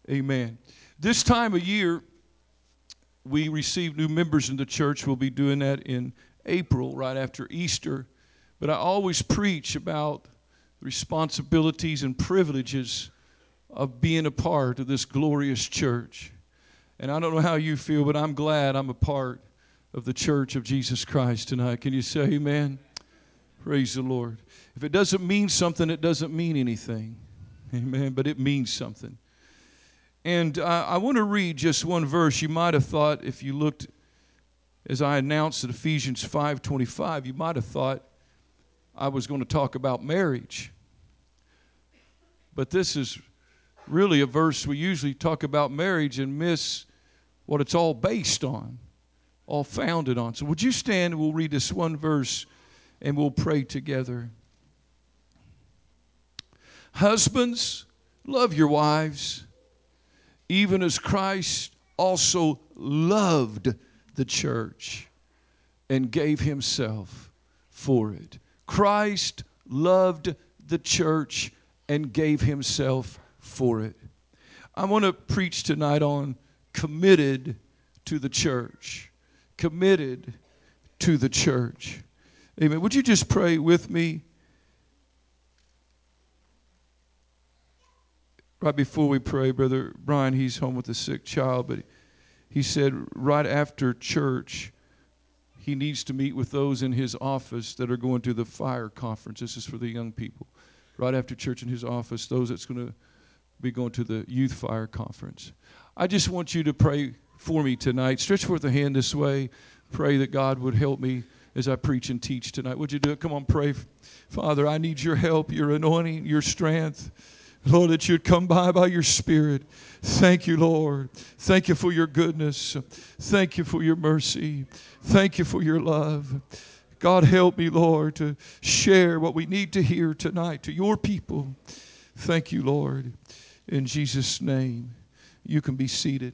Amen. This time of year, we receive new members in the church. We'll be doing that in April, right after Easter. But I always preach about the responsibilities and privileges of being a part of this glorious church. And I don't know how you feel, but I'm glad I'm a part of the church of Jesus Christ tonight. Can you say amen? Praise the Lord. If it doesn't mean something, it doesn't mean anything. Amen. But it means something. And I want to read just one verse. You might have thought, if you looked as I announced at Ephesians 5:25, you might have thought I was going to talk about marriage. But this is really a verse we usually talk about marriage and miss what it's all based on, all founded on. So would you stand and we'll read this one verse and we'll pray together. Husbands, love your wives, even as Christ also loved the church and gave himself for it. Christ loved the church and gave himself for it. I want to preach tonight on committed to the church. Committed to the church. Amen. Would you just pray with me? Right before we pray, Brother Brian, he's home with a sick child, but he said right after church, he needs to meet with those in his office that are going to the fire conference. This is for the young people. Right after church in his office, those that's going to be going to the youth fire conference. I just want you to pray for me tonight. Stretch forth a hand this way. Pray that God would help me as I preach and teach tonight. Would you do it? Come on, pray. Father, I need your help, your anointing, your strength. Lord, that you'd come by your Spirit. Thank you, Lord. Thank you for your goodness. Thank you for your mercy. Thank you for your love. God, help me, Lord, to share what we need to hear tonight to your people. Thank you, Lord. In Jesus' name, you can be seated.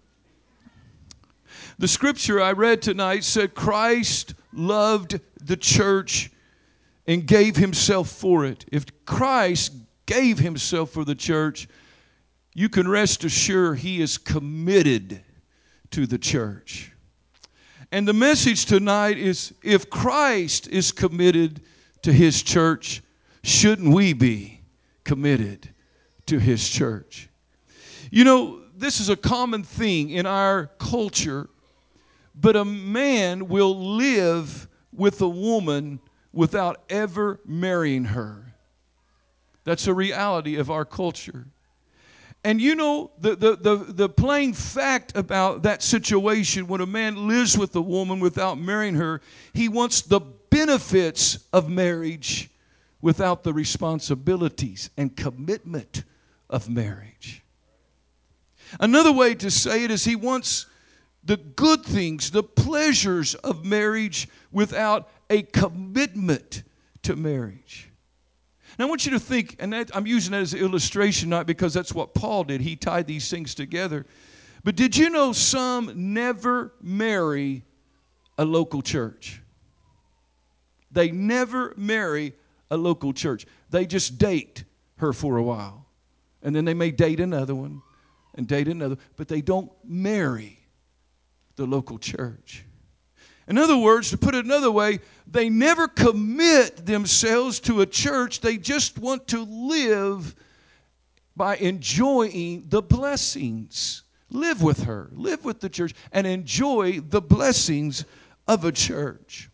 The scripture I read tonight said Christ loved the church and gave himself for it. If Christ gave himself for the church, you can rest assured he is committed to the church. And the message tonight is, if Christ is committed to his church, shouldn't we be committed to his church? You know, this is a common thing in our culture, but a man will live with a woman without ever marrying her. That's a reality of our culture. And you know, the plain fact about that situation, when a man lives with a woman without marrying her, he wants the benefits of marriage without the responsibilities and commitment of marriage. Another way to say it is he wants the good things, the pleasures of marriage without a commitment to marriage. Now I want you to think, and I'm using that as an illustration, not because that's what Paul did. He tied these things together. But did you know some never marry a local church? They never marry a local church. They just date her for a while. And then they may date another one and date another, but they don't marry the local church. In other words, to put it another way, they never commit themselves to a church. They just want to live by enjoying the blessings. Live with her, live with the church, and enjoy the blessings of a church.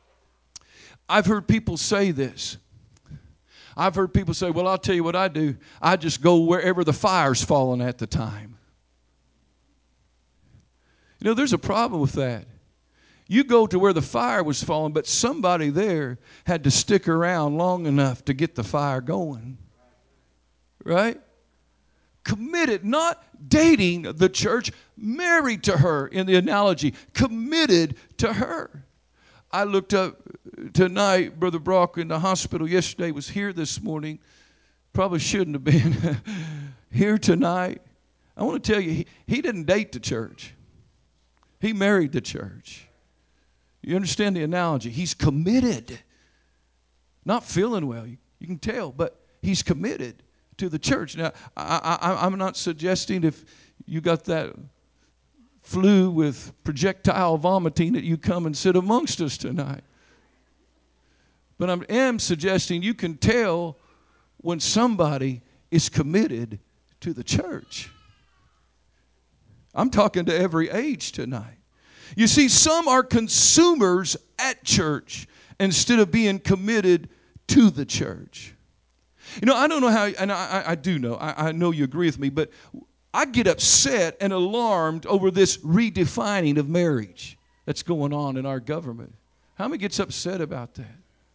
I've heard people say this. I've heard people say, well, I'll tell you what I do. I just go wherever the fire's falling at the time. You know, there's a problem with that. You go to where the fire was falling, but somebody there had to stick around long enough to get the fire going. Right? Committed, not dating the church, married to her in the analogy, committed to her. I looked up tonight, Brother Brock in the hospital yesterday was here this morning. Probably shouldn't have been here tonight. I want to tell you, he didn't date the church. He married the church. You understand the analogy? He's committed. Not feeling well, you can tell, but he's committed to the church. Now, I'm not suggesting if you got that flu with projectile vomiting that you come and sit amongst us tonight. But I am suggesting you can tell when somebody is committed to the church. I'm talking to every age tonight. You see, some are consumers at church instead of being committed to the church. You know, I don't know how, and I do know, I know you agree with me, but I get upset and alarmed over this redefining of marriage that's going on in our government. How many gets upset about that?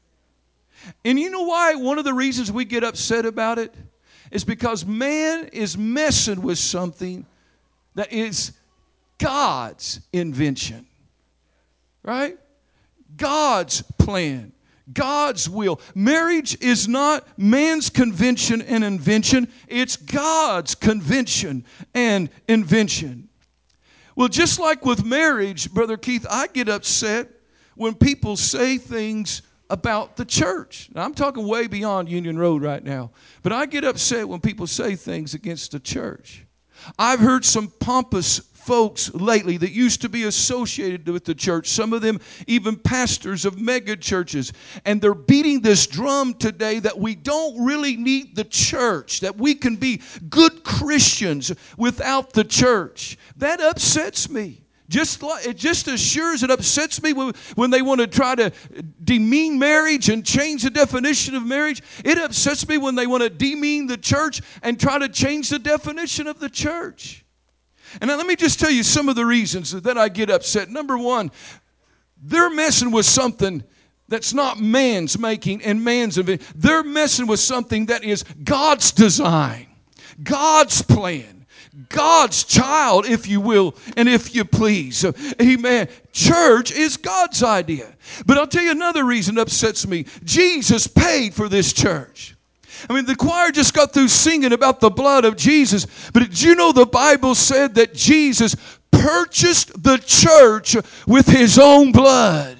And you know why? One of the reasons we get upset about it is because man is messing with something that is God's invention. Right? God's plan. God's will. Marriage is not man's convention and invention. It's God's convention and invention. Well, just like with marriage, Brother Keith, I get upset when people say things about the church. Now, I'm talking way beyond Union Road right now. But I get upset when people say things against the church. I've heard some pompous folks lately that used to be associated with the church, some of them even pastors of mega churches, and they're beating this drum today that we don't really need the church, that we can be good Christians without the church. That upsets me. Just as sure as it upsets me when they want to try to demean marriage and change the definition of marriage, it upsets me when they want to demean the church and try to change the definition of the church. And now let me just tell you some of the reasons that I get upset. Number one, they're messing with something that's not man's making and man's invention. They're messing with something that is God's design, God's plan. God's child, if you will, and if you please. Amen. Church is God's idea. But I'll tell you another reason that upsets me. Jesus paid for this church. I mean, the choir just got through singing about the blood of Jesus. But did you know the Bible said that Jesus purchased the church with his own blood?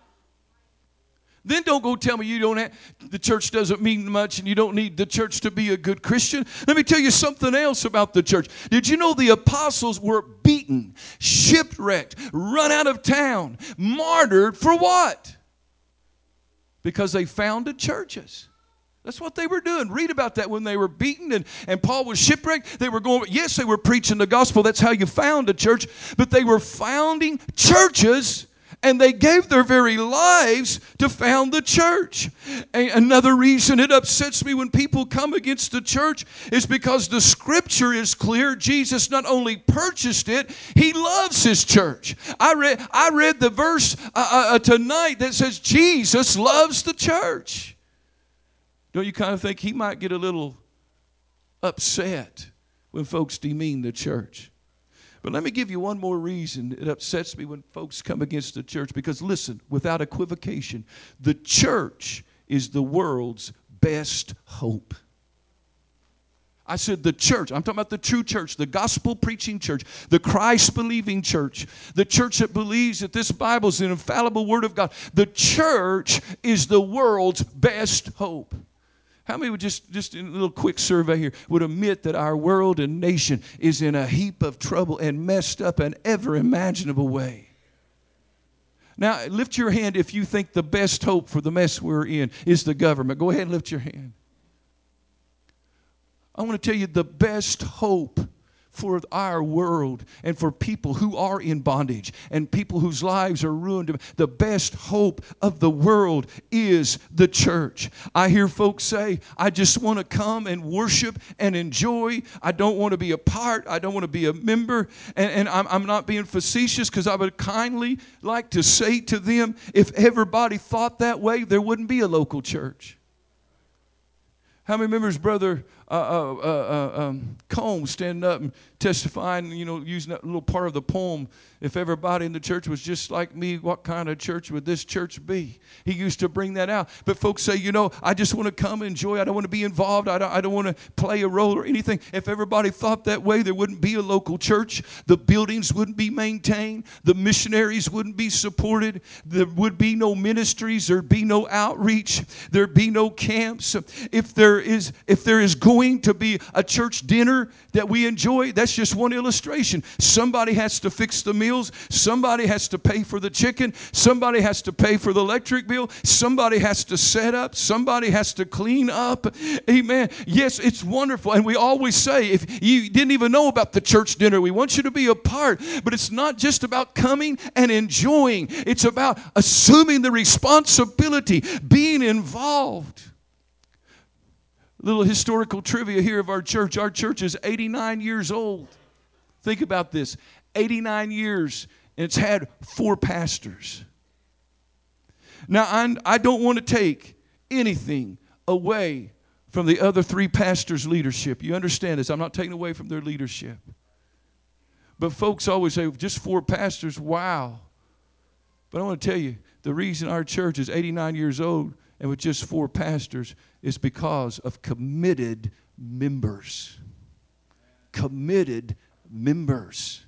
Then don't go tell me the church doesn't mean much and you don't need the church to be a good Christian. Let me tell you something else about the church. Did you know the apostles were beaten, shipwrecked, run out of town, martyred for what? Because they founded churches. That's what they were doing. Read about that when they were beaten and Paul was shipwrecked. They were yes, they were preaching the gospel. That's how you found a church. But they were founding churches. And they gave their very lives to found the church. Another reason it upsets me when people come against the church is because the scripture is clear. Jesus not only purchased it, he loves his church. I read the verse tonight that says Jesus loves the church. Don't you kind of think he might get a little upset when folks demean the church? But let me give you one more reason it upsets me when folks come against the church. Because listen, without equivocation, the church is the world's best hope. I said the church. I'm talking about the true church, the gospel-preaching church, the Christ-believing church, the church that believes that this Bible is an infallible word of God. The church is the world's best hope. How many would just in a little quick survey here would admit that our world and nation is in a heap of trouble and messed up in every imaginable way? Now, lift your hand if you think the best hope for the mess we're in is the government. Go ahead and lift your hand. I want to tell you the best hope for our world and for people who are in bondage and people whose lives are ruined. The best hope of the world is the church. I hear folks say, I just want to come and worship and enjoy. I don't want to be a part. I don't want to be a member. And I'm not being facetious, because I would kindly like to say to them, if everybody thought that way, there wouldn't be a local church. How many members, Brother Combs, standing up and testifying, using that little part of the poem, if everybody in the church was just like me, what kind of church would this church be? He used to bring that out. But folks say, I just want to come and enjoy. I don't want to be involved. I don't want to play a role or anything. If everybody thought that way, there wouldn't be a local church. The buildings wouldn't be maintained. The missionaries wouldn't be supported. There would be no ministries. There'd be no outreach. There'd be no camps. If there is going going to be a church dinner that we enjoy, that's just one illustration. Somebody has to fix the meals. Somebody has to pay for the chicken. Somebody has to pay for the electric bill. Somebody has to set up. Somebody has to clean up. Amen. Yes, it's wonderful. And we always say, if you didn't even know about the church dinner, we want you to be a part. But it's not just about coming and enjoying. It's about assuming the responsibility, being involved. Little historical trivia here of our church. Our church is 89 years old. Think about this. 89 years, and it's had 4 pastors. Now, I don't want to take anything away from the other 3 pastors' leadership. You understand this? I'm not taking away from their leadership. But folks always say, just 4 pastors, wow. But I want to tell you, the reason our church is 89 years old and with just 4 pastors is because of committed members. Committed members.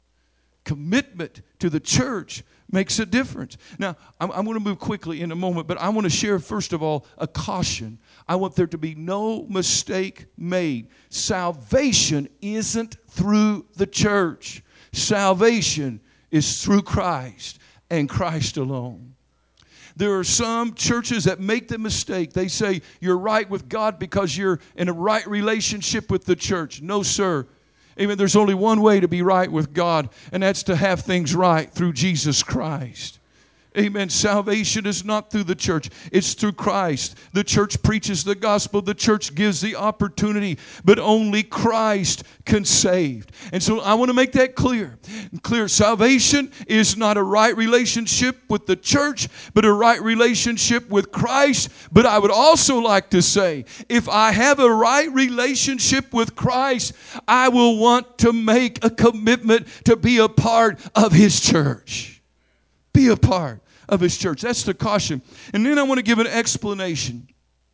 Commitment to the church makes a difference. Now, I'm going to move quickly in a moment, but I want to share, first of all, a caution. I want there to be no mistake made. Salvation isn't through the church. Salvation is through Christ and Christ alone. There are some churches that make the mistake. They say you're right with God because you're in a right relationship with the church. No, sir. Amen. There's only one way to be right with God, and that's to have things right through Jesus Christ. Amen. Salvation is not through the church. It's through Christ. The church preaches the gospel. The church gives the opportunity. But only Christ can save. And so I want to make that clear. Salvation is not a right relationship with the church, but a right relationship with Christ. But I would also like to say, if I have a right relationship with Christ, I will want to make a commitment to be a part of His church. Be a part of His church. That's the caution. And then I want to give an explanation.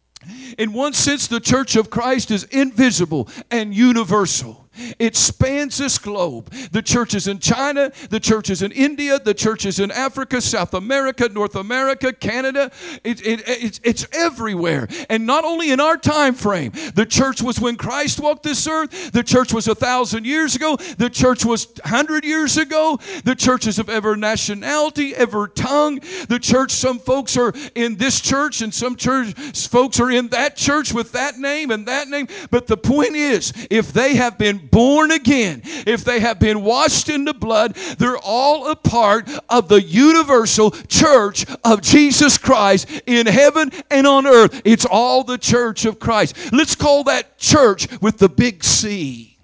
In one sense, the church of Christ is invisible and universal. It spans this globe. The church is in China. The church is in India. The church is in Africa, South America, North America, Canada. It's everywhere. And not only in our time frame. The church was when Christ walked this earth. The church was 1,000 years ago. The church was 100 years ago. The church is of every nationality, every tongue. The church, some folks are in this church and some church folks are in that church with that name and that name. But the point is, if they have been born again, if they have been washed in the blood, they're all a part of the universal church of Jesus Christ in heaven and on earth. It's all the church of Christ. Let's call that church with the big C.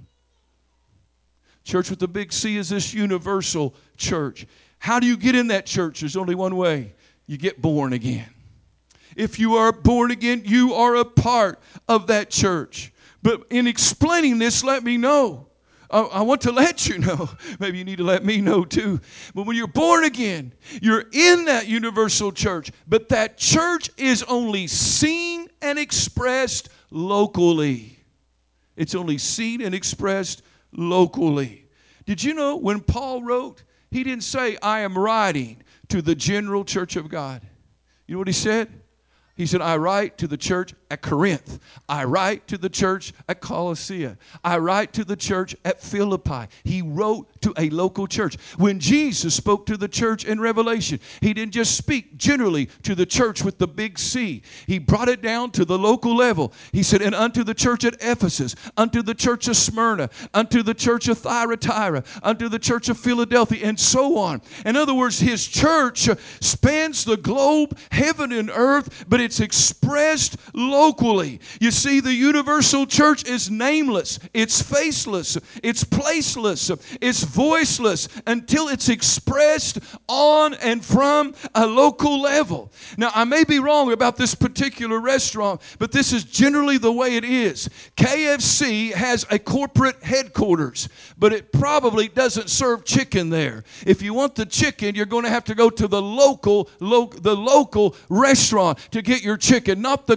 Church with the big C is this universal church. How do you get in that church? There's only one way. You get born again. If you are born again, you are a part of that church. But in explaining this, let me know. I want to let you know. Maybe you need to let me know too. But when you're born again, you're in that universal church. But that church is only seen and expressed locally. It's only seen and expressed locally. Did you know when Paul wrote, he didn't say, I am writing to the general church of God. You know what he said? He said, I write to the church at Corinth. I write to the church at Colossae. I write to the church at Philippi. He wrote to a local church. When Jesus spoke to the church in Revelation, He didn't just speak generally to the church with the big C. He brought it down to the local level. He said, and unto the church at Ephesus, unto the church of Smyrna, unto the church of Thyatira, unto the church of Philadelphia, and so on. In other words, His church spans the globe, heaven and earth, but it's expressed locally. You see, the universal church is nameless, it's faceless, it's placeless, it's voiceless until it's expressed on and from a local level. Now, I may be wrong about this particular restaurant, but this is generally the way it is. KFC has a corporate headquarters, but it probably doesn't serve chicken there. If you want the chicken, you're going to have to go to the local restaurant to get your chicken, not the corporate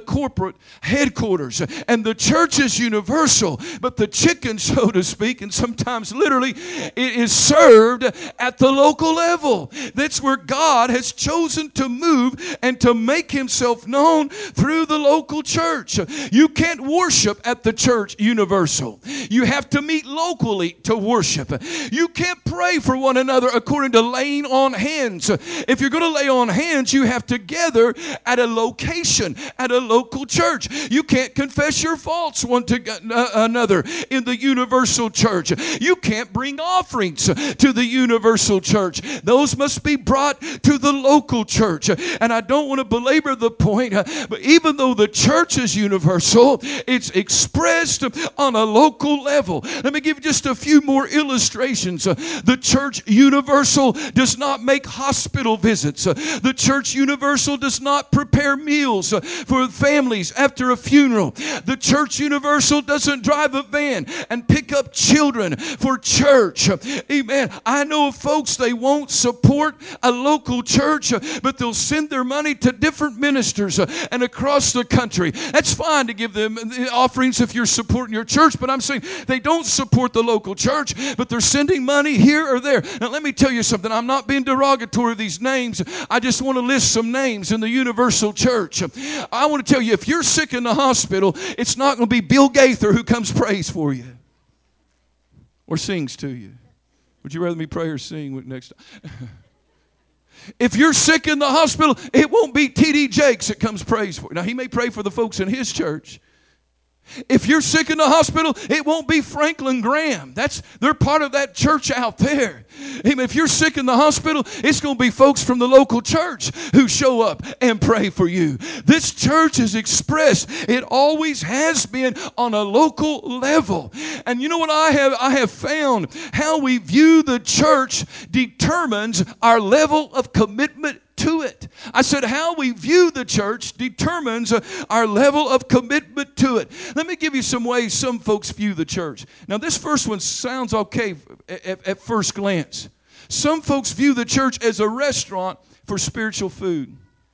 corporate headquarters. And the church is universal, but the chicken, so to speak, and sometimes literally, it is served at the local level. That's where God has chosen to move and to make himself known through the local church. You can't worship at the church universal. You have to meet locally to worship. You can't pray for one another according to laying on hands. If you're going to lay on hands, you have to gather at a location, at a local church. You can't confess your faults one to another in the universal church. You can't bring offerings to the universal church. Those must be brought to the local church. And I don't want to belabor the point, but even though the church is universal, it's expressed on a local level. Let me give you just a few more illustrations. The church universal does not make hospital visits. The church universal does not prepare meals for families after a funeral. The church universal doesn't drive a van and pick up children for church. Amen. I know of folks, they won't support a local church, but they'll send their money to different ministers and across the country. That's fine to give them the offerings if you're supporting your church, but I'm saying they don't support the local church, but they're sending money here or there. Now, let me tell you something. I'm not being derogatory of these names. I just want to list some names in the universal church. I want to tell you, if you're sick in the hospital, it's not going to be Bill Gaither who comes prays for you or sings to you. Would you rather me pray or sing next time? If you're sick in the hospital, it won't be T.D. Jakes that comes prays for you. Now, he may pray for the folks in his church. If you're sick in the hospital, it won't be Franklin Graham. They're part of that church out there. If you're sick in the hospital, it's going to be folks from the local church who show up and pray for you. This church is expressed. It always has been on a local level. And you know what I have found? How we view the church determines our level of commitment to it. I said how we view the church determines our level of commitment to it. Let me give you some ways some folks view the church. Now, this first one sounds okay at first glance. Some folks view the church as a restaurant for spiritual food.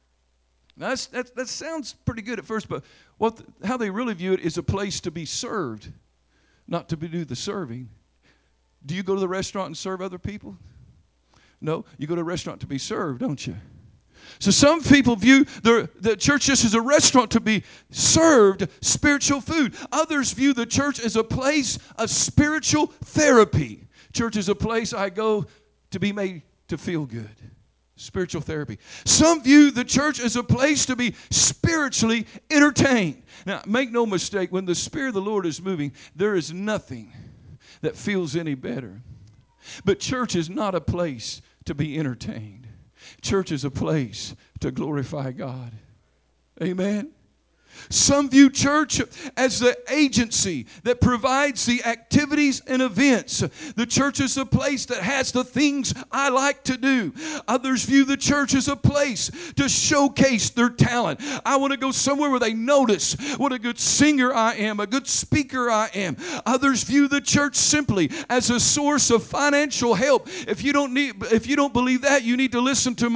Now, that sounds pretty good at first, but how they really view it is a place to be served, not to do the serving. Do you go to the restaurant and serve other people? No, you go to a restaurant to be served, don't you? So some people view the church just as a restaurant to be served spiritual food. Others view the church as a place of spiritual therapy. Church is a place I go to be made to feel good. Spiritual therapy. Some view the church as a place to be spiritually entertained. Now, make no mistake, when the Spirit of the Lord is moving, there is nothing that feels any better. But church is not a place to be entertained. Church is a place to glorify God. Amen. Some view church as the agency that provides the activities and events. The church is a place that has the things I like to do. Others view the church as a place to showcase their talent. I want to go somewhere where they notice what a good singer I am, a good speaker I am. Others view the church simply as a source of financial help. If you don't believe that, you need to listen to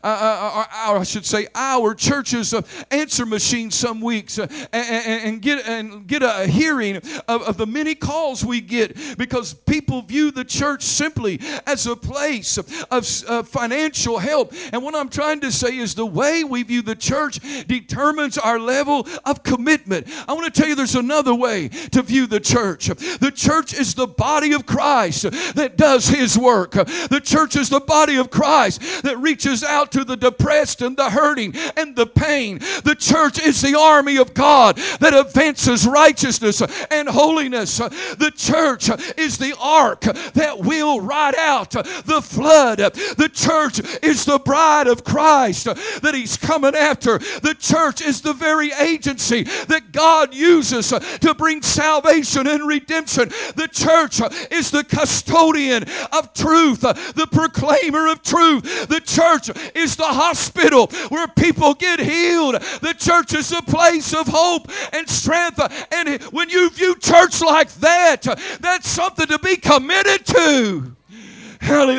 our church's answer machine some weeks and get a hearing of the many calls we get, because people view the church simply as a place of financial help. And what I'm trying to say is the way we view the church determines our level of commitment. I want to tell you there's another way to view the church. The church is the body of Christ that does His work. The church is the body of Christ that reaches out to the depressed and the hurting and the pain. The church is the army of God that advances righteousness and holiness. The church is the ark that will ride out the flood. The church is the bride of Christ that He's coming after. The church is the very agency that God uses to bring salvation and redemption. The church is the custodian of truth, the proclaimer of truth. The church is the hospital where people get healed. The church is a place of hope and strength. And when you view church like that, that's something to be committed to.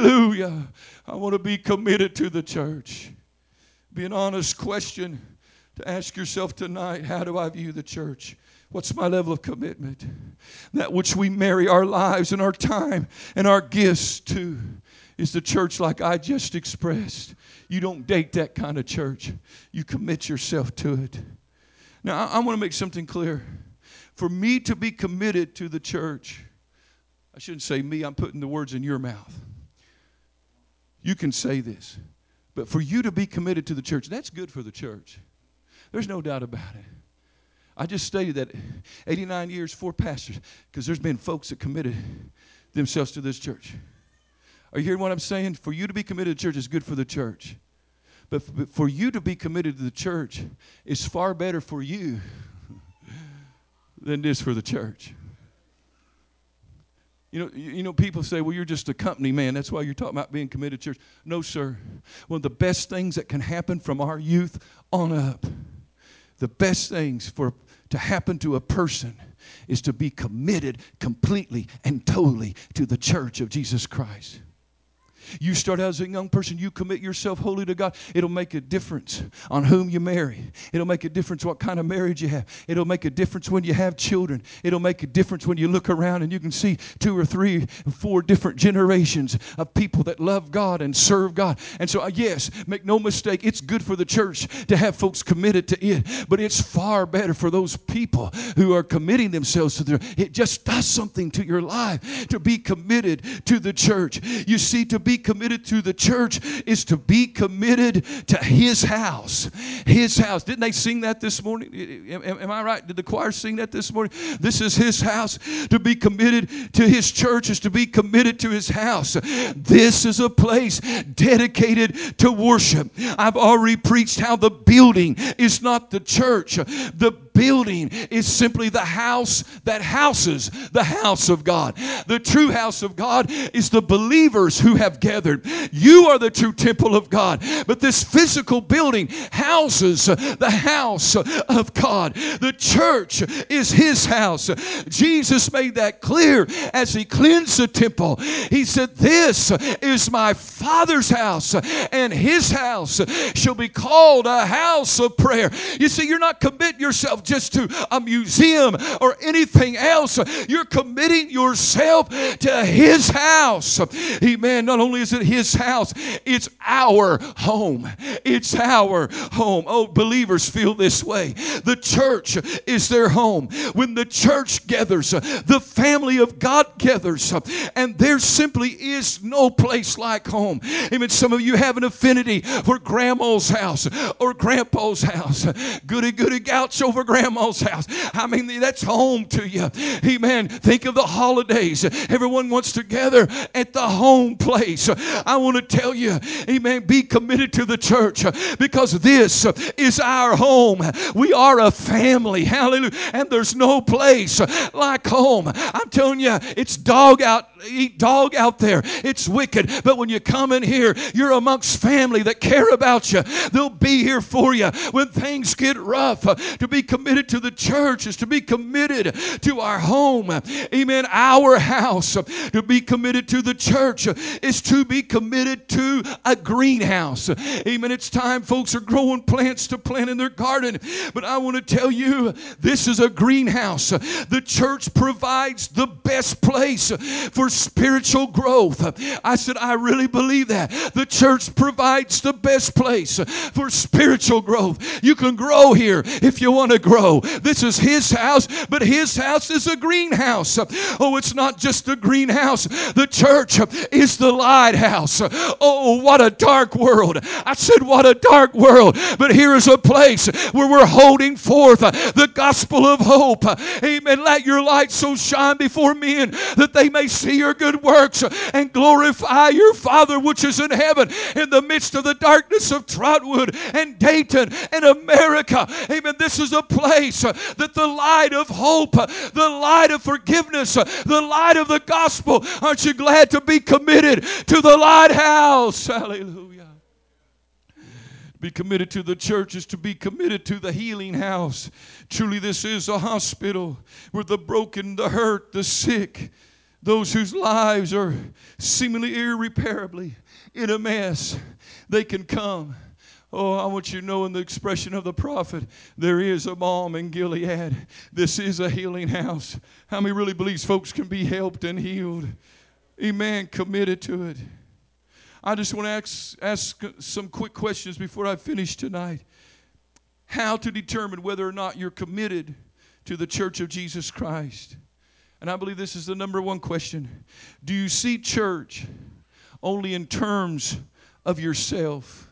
Hallelujah. I want to be committed to the church. Be an honest question. to ask yourself tonight, how do I view the church? What's my level of commitment? That which we marry our lives and our time and our gifts to is the church like I just expressed. You don't date that kind of church. You commit yourself to it. Now, I want to make something clear. For me to be committed to the church, I shouldn't say me, I'm putting the words in your mouth. You can say this. But for you to be committed to the church, that's good for the church. There's no doubt about it. I just stated that 89 years, 4 pastors, because there's been folks that committed themselves to this church. Are you hearing what I'm saying? For you to be committed to the church is good for the church. But for you to be committed to the church is far better for you than it is for the church. You know, people say, well, you're just a company man. That's why you're talking about being committed to church. No, sir. One of the best things that can happen from our youth on up, the best things to happen to a person is to be committed completely and totally to the church of Jesus Christ. You start out as a young person, you commit yourself wholly to God. It'll make a difference on whom you marry. It'll make a difference what kind of marriage you have. It'll make a difference when you have children. It'll make a difference when you look around and you can see 2 or 3 or 4 different generations of people that love God and serve God. And so, yes, make no mistake, it's good for the church to have folks committed to it, but it's far better for those people who are committing themselves to it just does something to your life to be committed to the church. You see, to be committed to the church is to be committed to His house. His house. Didn't they sing that this morning? Am I right? Did the choir sing that this morning? This is His house. To be committed to His church is to be committed to His house. This is a place dedicated to worship. I've already preached how the building is not the church. The building is simply the house that houses the house of God. The true house of God is the believers who have gathered. You are the true temple of God. But this physical building houses the house of God. The church is His house. Jesus made that clear as He cleansed the temple. He said, this is my Father's house, and His house shall be called a house of prayer. You see, you're not committing yourself just to a museum or anything else. You're committing yourself to His house. Amen. Not only is it His house, it's our home. It's our home. Oh, believers feel this way. The church is their home. When the church gathers, the family of God gathers, and there simply is no place like home. Amen. Some of you have an affinity for grandma's house or grandpa's house. Goody gouch over grandma's house. I mean, that's home to you. Amen. Think of the holidays. Everyone wants to gather at the home place. I want to tell you, amen, be committed to the church because this is our home. We are a family. Hallelujah. And there's no place like home. I'm telling you, it's eat dog out there. It's wicked. But when you come in here, you're amongst family that care about you. They'll be here for you when things get rough. To be committed to the church is to be committed to our home. Amen. Our house. To be committed to the church is to be committed to a greenhouse. Amen. It's time folks are growing plants to plant in their garden. But I want to tell you, this is a greenhouse. The church provides the best place for spiritual growth. I said, I really believe that. The church provides the best place for spiritual growth. You can grow here if you want to grow. This is His house, but His house is a greenhouse. Oh, it's not just a greenhouse. The church is the lighthouse. Oh, what a dark world. I said, what a dark world. But here is a place where we're holding forth the gospel of hope. Amen. Let your light so shine before men that they may see your good works and glorify your Father which is in heaven. In the midst of the darkness of Trotwood and Dayton and America, amen, this is a place that the light of hope, the light of forgiveness, the light of the gospel, aren't you glad to be committed to the lighthouse? Hallelujah. Be committed to the church is to be committed to the healing house. Truly, this is a hospital where the broken, the hurt, the sick, those whose lives are seemingly irreparably in a mess, they can come. Oh, I want you to know in the expression of the prophet, there is a balm in Gilead. This is a healing house. How many really believes folks can be helped and healed? Amen. Committed to it. I just want to ask some quick questions before I finish tonight. How to determine whether or not you're committed to the church of Jesus Christ. And I believe this is the number one question. Do you see church only in terms of yourself?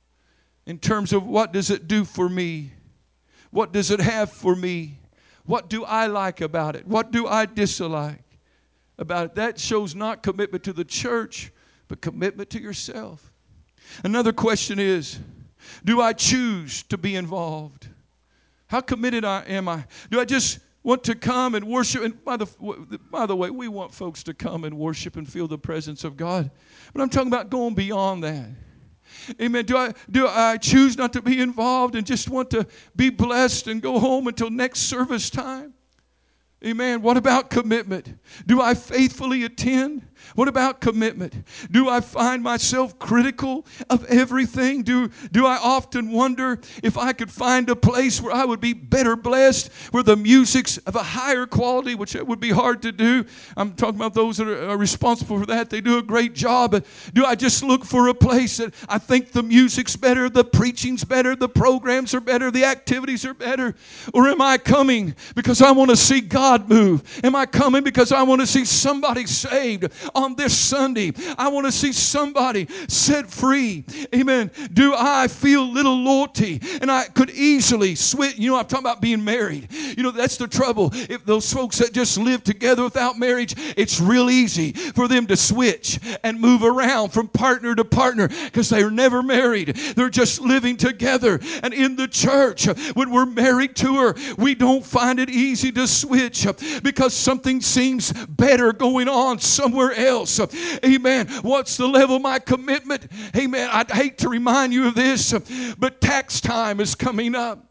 In terms of what does it do for me? What does it have for me? What do I like about it? What do I dislike about it? That shows not commitment to the church, but commitment to yourself. Another question is, do I choose to be involved? How committed am I? Do I just want to come and worship? And by the way, we want folks to come and worship and feel the presence of God. But I'm talking about going beyond that. Amen. Do I choose not to be involved and just want to be blessed and go home until next service time? Amen. What about commitment? Do I faithfully attend? What about commitment? Do I find myself critical of everything? Do I often wonder if I could find a place where I would be better blessed, where the music's of a higher quality, which it would be hard to do. I'm talking about those that are responsible for that. They do a great job. But do I just look for a place that I think the music's better, the preaching's better, the programs are better, the activities are better? Or am I coming because I want to see God move? Am I coming because I want to see somebody saved on this Sunday? I want to see somebody set free. Amen. Do I feel little loyalty? And I could easily switch. You know, I'm talking about being married. You know, that's the trouble. If those folks that just live together without marriage, it's real easy for them to switch and move around from partner to partner because they're never married. They're just living together. And in the church, when we're married to her, we don't find it easy to switch because something seems better going on somewhere else. Amen. What's the level of my commitment? Amen. I'd hate to remind you of this, but tax time is coming up.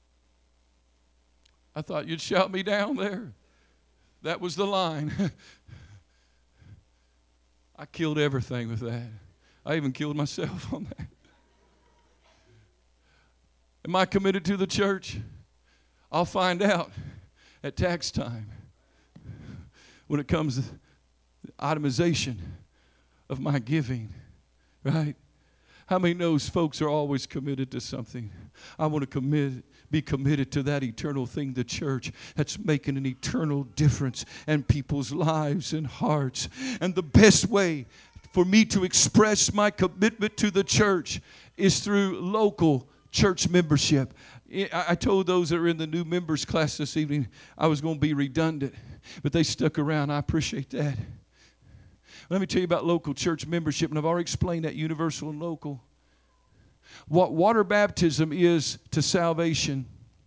I thought you'd shout me down there. That was the line. I killed everything with that. I even killed myself on that. Am I committed to the church? I'll find out at tax time when it comes to the itemization of my giving, right? How many knows folks are always committed to something? I want to be committed to that eternal thing, the church, that's making an eternal difference in people's lives and hearts. And the best way for me to express my commitment to the church is through local church membership. I told those that are in the new members class this evening I was going to be redundant, but they stuck around. I appreciate that. Let me tell you about local church membership, and I've already explained that, universal and local. What water baptism is to salvation,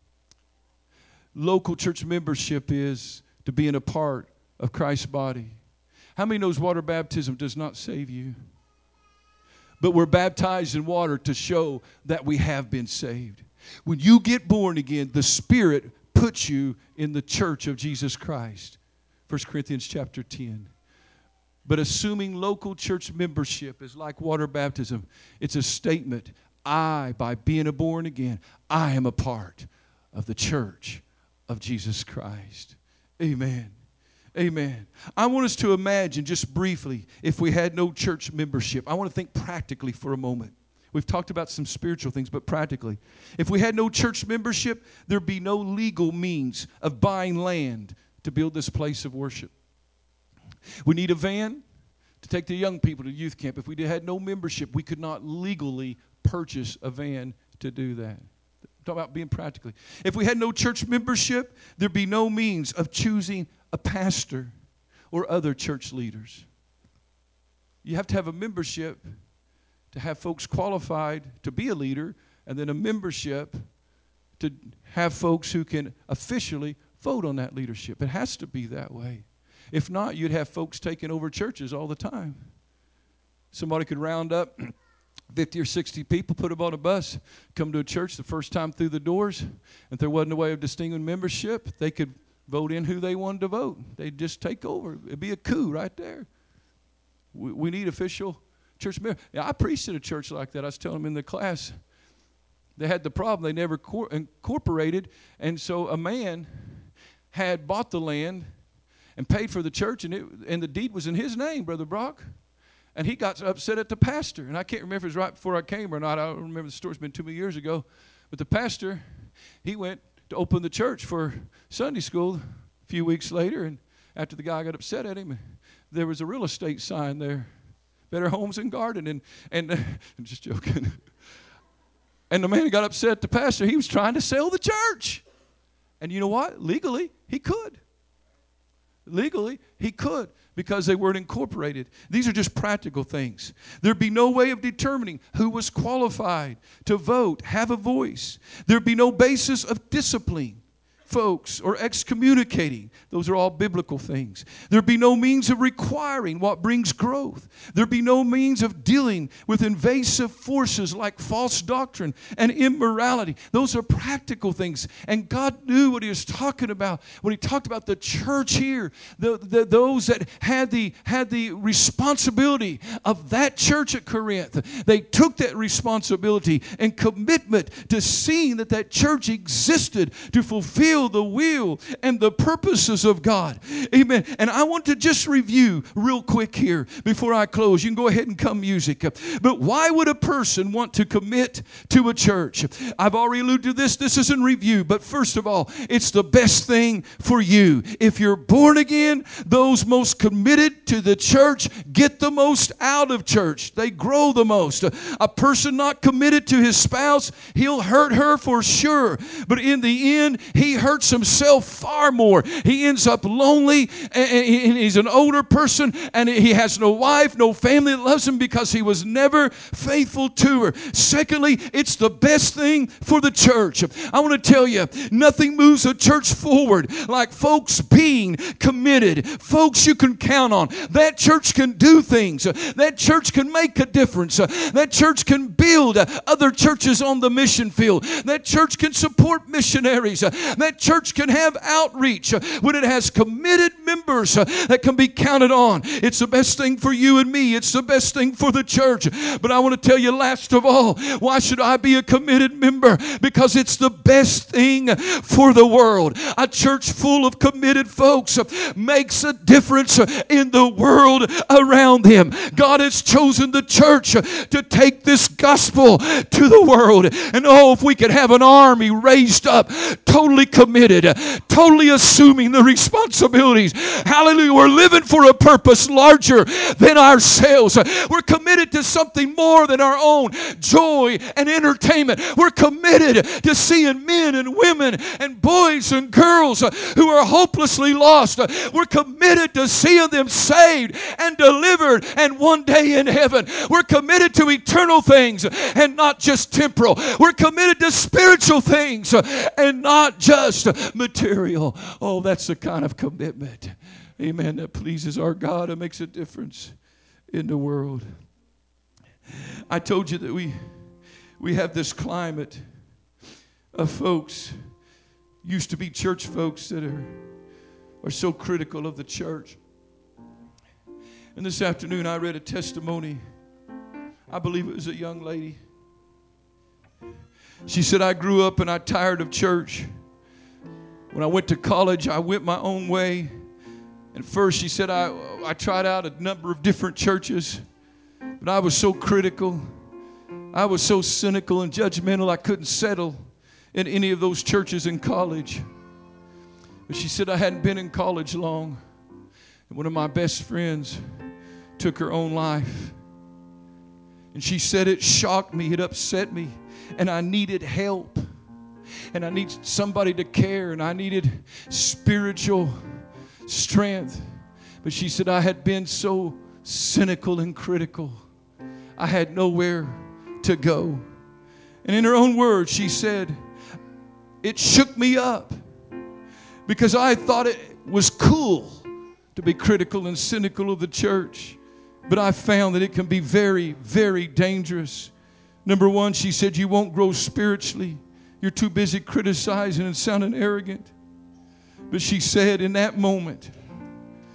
local church membership is to being a part of Christ's body. How many knows water baptism does not save you? But we're baptized in water to show that we have been saved. When you get born again, the Spirit puts you in the church of Jesus Christ. 1 Corinthians chapter 10. But assuming local church membership is like water baptism, it's a statement. By being born again, I am a part of the church of Jesus Christ. Amen. Amen. I want us to imagine just briefly if we had no church membership. I want to think practically for a moment. We've talked about some spiritual things, but practically. If we had no church membership, there'd be no legal means of buying land to build this place of worship. We need a van to take the young people to youth camp. If we had no membership, we could not legally purchase a van to do that. Talk about being practically. If we had no church membership, there'd be no means of choosing a pastor or other church leaders. You have to have a membership to have folks qualified to be a leader, and then a membership to have folks who can officially vote on that leadership. It has to be that way. If not, you'd have folks taking over churches all the time. Somebody could round up 50 or 60 people, put them on a bus, come to a church the first time through the doors. If there wasn't a way of distinguishing membership, they could vote in who they wanted to vote. They'd just take over. It'd be a coup right there. We need official church members. Yeah, I preached at a church like that. I was telling them in the class, They had the problem they never incorporated. And so a man had bought the land and paid for the church, and the deed was in his name, Brother Brock. And he got upset at the pastor. And I can't remember if it was right before I came or not. I don't remember, the story's been too many years ago. But the pastor, he went to open the church for Sunday school a few weeks later. And after the guy got upset at him, there was a real estate sign there. Better Homes and Garden. And I'm just joking. And the man got upset at the pastor. He was trying to sell the church. And you know what? Legally, he could. Legally, he could, because they weren't incorporated. These are just practical things. There'd be no way of determining who was qualified to vote, have a voice. There'd be no basis of discipline, folks, or excommunicating. Those are all biblical things. There'd be no means of requiring what brings growth. There'd be no means of dealing with invasive forces like false doctrine and immorality. Those are practical things. And God knew what he was talking about when he talked about the church here. Those that had the responsibility of that church at Corinth. They took that responsibility and commitment to seeing that church existed to fulfill the will and the purposes of God. Amen. And I want to just review real quick here before I close. You can go ahead and come music. But why would a person want to commit to a church? I've already alluded to this. This is in review. But first of all, it's the best thing for you. If you're born again, those most committed to the church get the most out of church. They grow the most. A person not committed to his spouse, he'll hurt her for sure. But in the end, he hurts himself far more. He ends up lonely, and he's an older person, and he has no wife, no family that loves him because he was never faithful to her. Secondly, it's the best thing for the church. I want to tell you, nothing moves a church forward like folks being committed. Folks you can count on. That church can do things. That church can make a difference. That church can build other churches on the mission field. That church can support missionaries. That church can have outreach when it has committed members that can be counted on. It's the best thing for you and me. It's the best thing for the church. But I want to tell you, last of all, why should I be a committed member? Because it's the best thing for the world. A church full of committed folks makes a difference in the world around them. God has chosen the church to take this gospel to the world. And oh, if we could have an army raised up, totally committed, totally assuming the responsibilities. Hallelujah. We're living for a purpose larger than ourselves. We're committed to something more than our own joy and entertainment. We're committed to seeing men and women and boys and girls who are hopelessly lost. We're committed to seeing them saved and delivered and one day in heaven. We're committed to eternal things and not just temporal. We're committed to spiritual things and not just material. Oh, that's the kind of commitment, amen, that pleases our God and makes a difference in the world. I told you that we have this climate of folks, used to be church folks, that are so critical of the church. And this afternoon I read a testimony. I believe it was a young lady. She said, I grew up and I tired of church. When I went to college, I went my own way. And first, she said, I tried out a number of different churches, but I was so critical. I was so cynical and judgmental, I couldn't settle in any of those churches in college. But she said, I hadn't been in college long. And one of my best friends took her own life. And she said, it shocked me, it upset me, and I needed help. And I needed somebody to care, and I needed spiritual strength. But she said, I had been so cynical and critical. I had nowhere to go. And in her own words, she said, it shook me up because I thought it was cool to be critical and cynical of the church. But I found that it can be very, very dangerous. Number one, she said, you won't grow spiritually. You're too busy criticizing and sounding arrogant. But she said in that moment,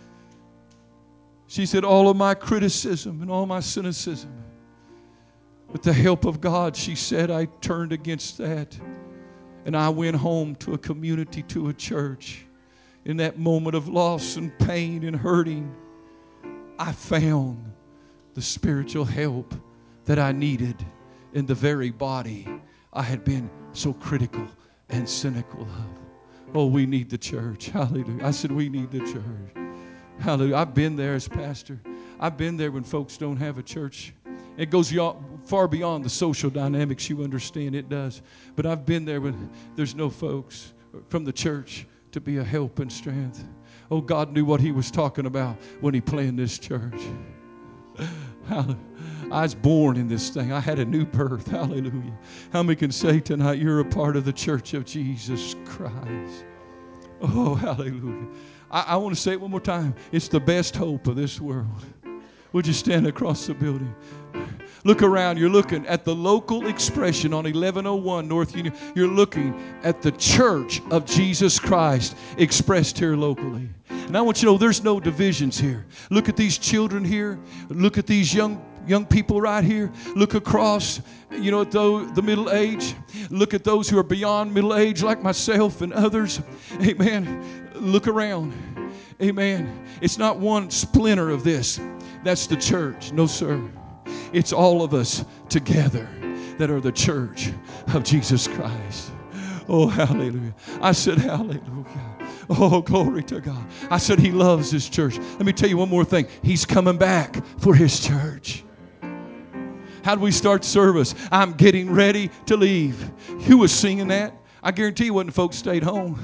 she said, all of my criticism and all my cynicism With the help of God, she said, I turned against that. And I went home to a community, to a church. In that moment of loss and pain and hurting, I found the spiritual help that I needed in the very body I had been so critical and cynical of. Oh, we need the church. Hallelujah. I said, we need the church. Hallelujah. I've been there as pastor. I've been there when folks don't have a church. It goes far beyond the social dynamics. You understand it does. But I've been there when there's no folks from the church to be a help and strength. Oh, God knew what He was talking about when He planned this church. Hallelujah. I was born in this thing. I had a new birth. Hallelujah. How many can say tonight you're a part of the church of Jesus Christ? Oh, hallelujah. I want to say it one more time. It's the best hope of this world. Would you stand across the building? Look around. You're looking at the local expression on 1101 North Union. You're looking at the church of Jesus Christ expressed here locally. And I want you to know there's no divisions here. Look at these children here. Look at these young people right here. Look across, at the middle age. Look at those who are beyond middle age like myself and others. Amen. Look around. Amen. It's not one splinter of this. That's the church. No, sir. It's all of us together that are the church of Jesus Christ. Oh, hallelujah. I said, hallelujah. Oh, glory to God. I said, He loves His church. Let me tell you one more thing. He's coming back for His church. How do we start service? I'm getting ready to leave. Who was singing that? I guarantee you wasn't folks stayed home.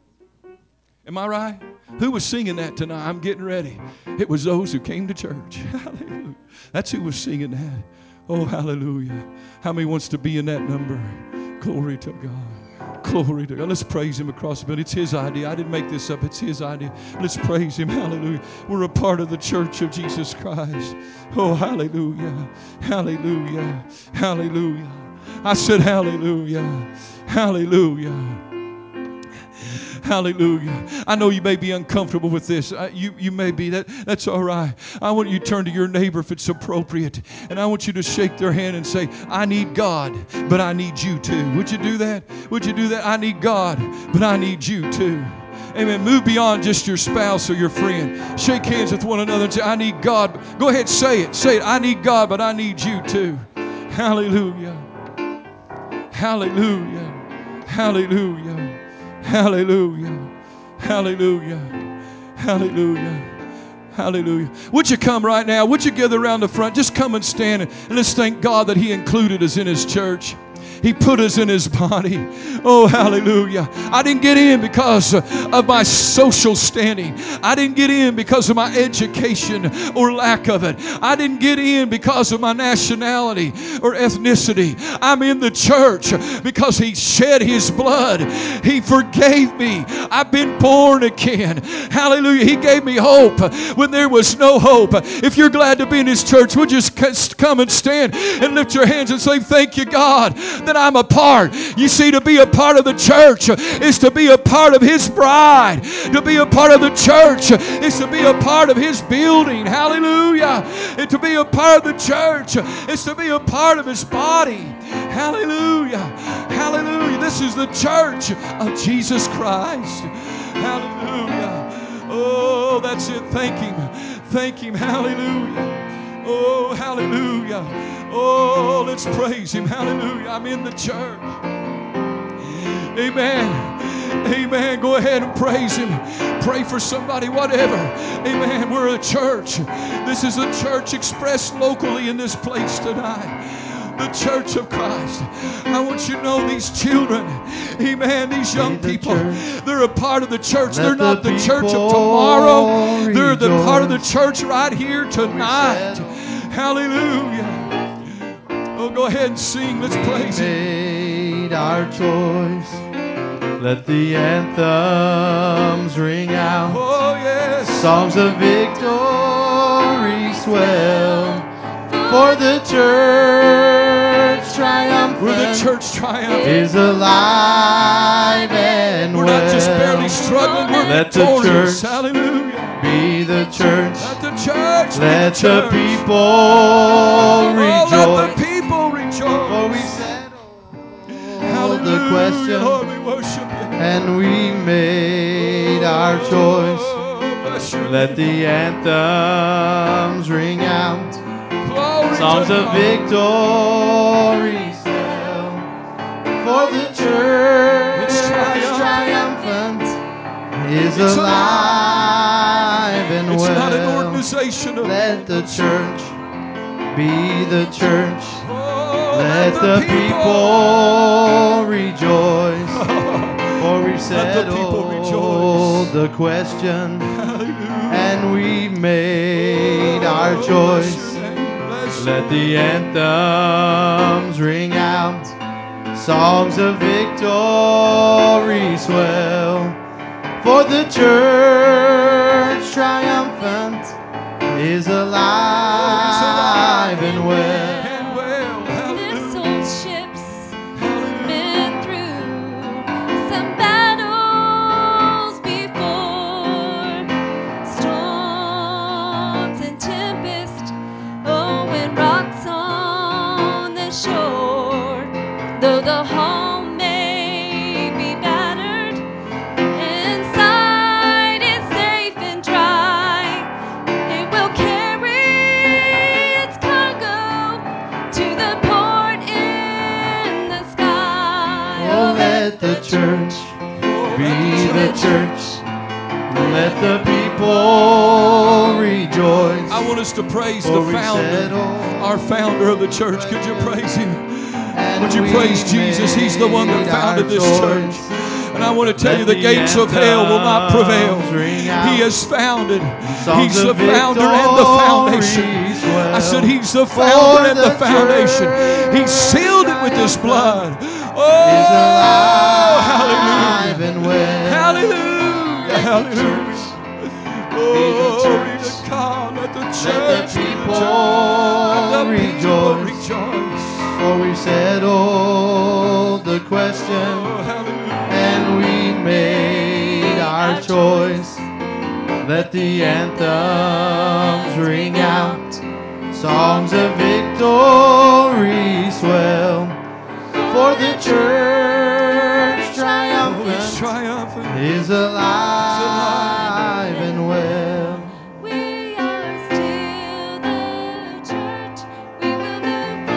Am I right? Who was singing that tonight? I'm getting ready. It was those who came to church. Hallelujah. That's who was singing that. Oh, hallelujah. How many wants to be in that number? Glory to God. Glory to God. Let's praise Him across the building. It's His idea. I didn't make this up. It's His idea. Let's praise Him. Hallelujah. We're a part of the church of Jesus Christ. Oh, hallelujah. Hallelujah. Hallelujah. I said hallelujah. Hallelujah. Hallelujah. I know you may be uncomfortable with this. You may be. That's all right. I want you to turn to your neighbor if it's appropriate. And I want you to shake their hand and say, I need God, but I need you too. Would you do that? Would you do that? I need God, but I need you too. Amen. Move beyond just your spouse or your friend. Shake hands with one another and say, I need God. Go ahead, say it. Say it. I need God, but I need you too. Hallelujah. Hallelujah. Hallelujah. Hallelujah. Hallelujah. Hallelujah. Hallelujah. Would you come right now? Would you gather around the front? Just come and stand and let's thank God that He included us in His church. He put us in His body. Oh, hallelujah. I didn't get in because of my social standing. I didn't get in because of my education or lack of it. I didn't get in because of my nationality or ethnicity. I'm in the church because He shed His blood. He forgave me. I've been born again. Hallelujah. He gave me hope when there was no hope. If you're glad to be in His church, would you just come and stand and lift your hands and say, thank you, God, that I'm a part. You see, to be a part of the church is to be a part of His bride. To be a part of the church is to be a part of His building. Hallelujah. And to be a part of the church is to be a part of His body. Hallelujah. Hallelujah. This is the church of Jesus Christ. Hallelujah. Oh, that's it. Thank Him. Thank Him. Hallelujah. Oh, hallelujah. Oh, let's praise Him. Hallelujah. I'm in the church. Amen. Amen. Go ahead and praise Him. Pray for somebody, whatever. Amen. We're a church. This is a church expressed locally in this place tonight. The church of Christ. I want you to know these children, amen, these young people, they're a part of the church. They're not the church of tomorrow. They're the part of the church right here tonight. Hallelujah. Oh, go ahead and sing. Let's praise Him. We made our choice. Let the anthems ring out. Oh, yes. Songs of victory swell. For the church triumphant. We're the church triumphant. Is alive and we're well. Not just barely struggling. We're let victorious. The church hallelujah. Be the church. Let the church. Let be the, the people rejoice. Let the people rejoice. question, Lord, we worship you. and we made our choice. Oh, bless your Let name. the anthems ring out, Glory songs to of God. victory swell. For the church It's triumphant is It's alive and It's not an well. organization of Let the church be the church. Oh, Let the people rejoice. For we the people settled rejoice. the question, Hallelujah. and we made our Oh, choice. bless your name. Bless your Let the name. anthems ring out, songs of victory swell. For the church triumphant is alive and well. And well, This hallelujah. old ship's Hallelujah. been through some battles before, storms and tempest, oh, and rocks on the shore. Though the hull may be battered, inside it's safe and dry. It will carry its cargo to the port in the sky. Oh, let the church Oh, be let the church. Let the people rejoice. I want us to praise For the we founder, settled our founder of the church. Could you praise him? and Would you we praise Jesus? He's the one that made founded our this church. choice. And I want to tell Let you, the gates of hell will not prevail. anthems ring out, He has founded. songs He's the of founder and the foundation. victory swell. I said, He's the For founder and the the foundation. He church sealed it with His blood. is Oh, alive hallelujah. and well. Hallelujah. Hallelujah. Oh, church. be to God. Let the Let church the be the people church. Let the people rejoice. rejoice. For we settled the question, Oh, hallelujah. and we made our choice. Let the anthems ring out, songs of victory swell. For the church Oh, it's triumphant triumphant. is alive and well. We are still the church. We will move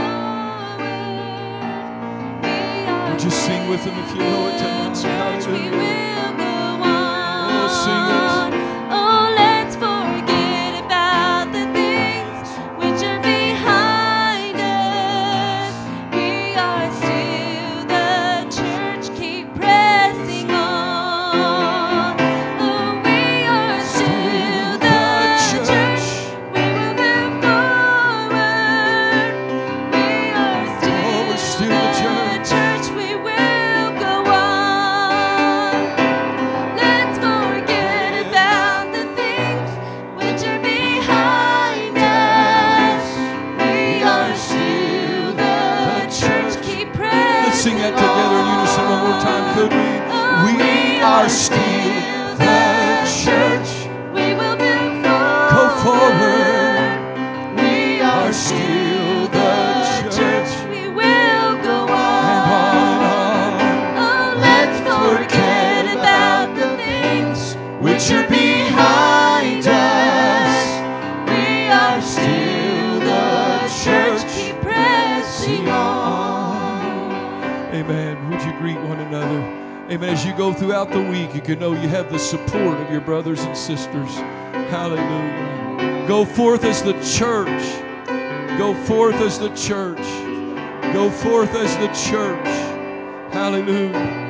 forward. We are Would you sing with them if you know it tonight? the church. We Hallelujah. will go on. Oh, sing it. Oh, let's forget about the things which are behind us. We are still the church. Keep pressing on. Oh, we are still the church. We will move forward. We are Oh, we're still the church. church. We will go on. Let's forget about the things which are behind us. We are still the church. Keep pressing. Let's sing that together in unison one more time, could we? We are still the church. We will move forward. Go forward. We Are still the church. We will go on. And on. Oh, let's forget about the things Which are behind us. We are still the church. Keep pressing on. Amen. Would you greet one another? Amen. As you go throughout the week, you can know you have the support of your brothers and sisters. Hallelujah. Go forth as the church. Go forth as the church. Go forth as the church. Hallelujah.